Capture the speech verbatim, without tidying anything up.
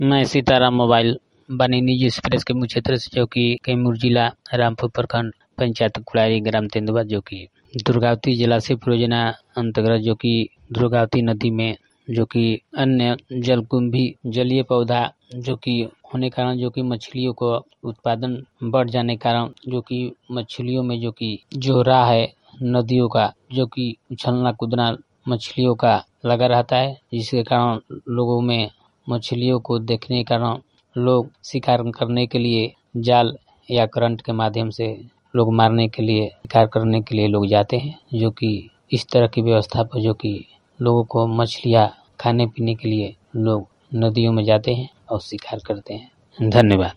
मैं सीताराम मोबाइल बनी निजी एक्सप्रेस के मुख्य क्षेत्र से जो कि कैमूर जिला रामपुर प्रखंड पंचायत कुड़ारी ग्राम तेंदुआ जो कि दुर्गावती जलाशय परियोजना अंतर्गत जो कि दुर्गावती नदी में जो कि अन्य जलकुंभी जलीय पौधा जो कि होने के कारण जो कि मछलियों को उत्पादन बढ़ जाने के कारण जो कि मछलियों में जो कि जो राह है नदियों का जो कि उछलना कूदना मछलियों का लगा रहता है, जिसके कारण लोगों में मछलियों को देखने के कारण लोग शिकार करने के लिए जाल या करंट के माध्यम से लोग मारने के लिए शिकार करने के लिए लोग जाते हैं, जो कि इस तरह की व्यवस्था पर जो कि लोगों को मछलियाँ खाने पीने के लिए लोग नदियों में जाते हैं और शिकार करते हैं। धन्यवाद।